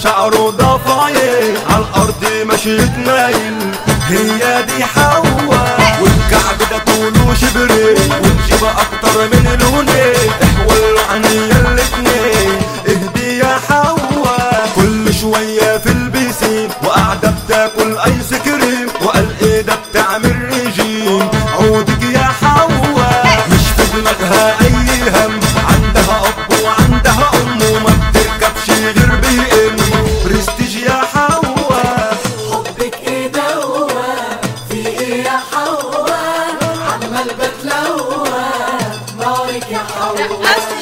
شعره ضفاير عالارض ماشي يتمايل، هي دي حواء والكعب ده طوله شبرين والجيبة اكتر من لونين، احولوا عينيا الاتنين اهدي يا حواء. كل شوية في البيسين وقاعدة بتاكل ايس كريم وقال ايه ده بتعمل ريجيم، عودك يا حواء مش في دماغها اي هم، عندها اب وعندها ام وما بتركبش غير بي ام برستيج يا حواء. حبك ايه دوا في ايه يا حواء، عمال بتلوى نارك يا حواء.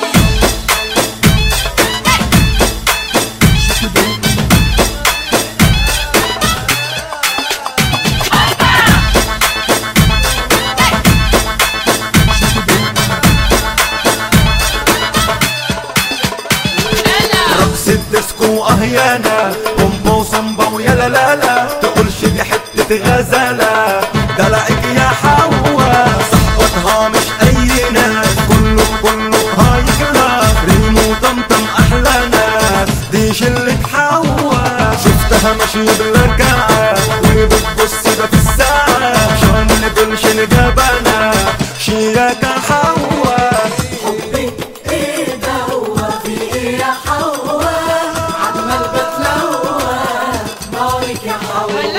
الديسكو اهيانا بومبا وصمبا ويا لا لا لا، تقولش دي حتة غزالة دلعك يا حواء. صحبتها مش اي ناس كله هاي كلاس، ريم وطمطم احلى ناس دي شلة حواء. شفتها ماشية بالركعة وبتبص ده في الساعة، شان نقولش جبانة شياكة حواء. حبك ايه دوا في ايه يا حواء، عمال بتلوى نارك يا حواء.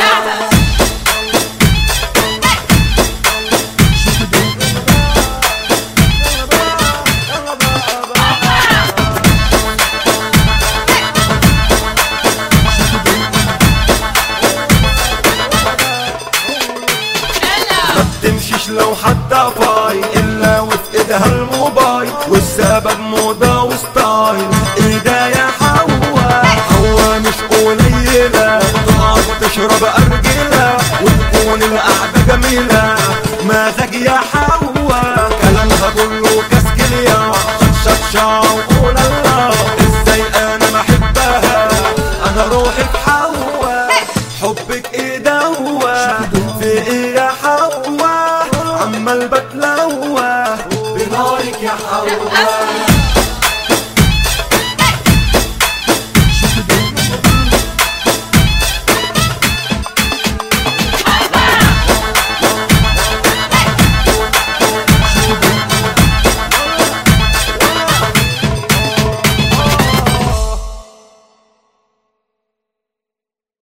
تمشيش لو حتى فاي الا وفي ايدها الموبايل، والسبب موضة وستايل ايه ده يا حواء. حواء مش قليلة تقعد تشرب ارجلة وتكون القعدة جميلة مزاج يا حواء. كلامها كله كاسكليا شطشطشا وقول الله، ازاي انا بحبها انا روحي في حواء. حبك ايه دوا في ايه يا حواء، عمال بتلوى بنارك يا حواء.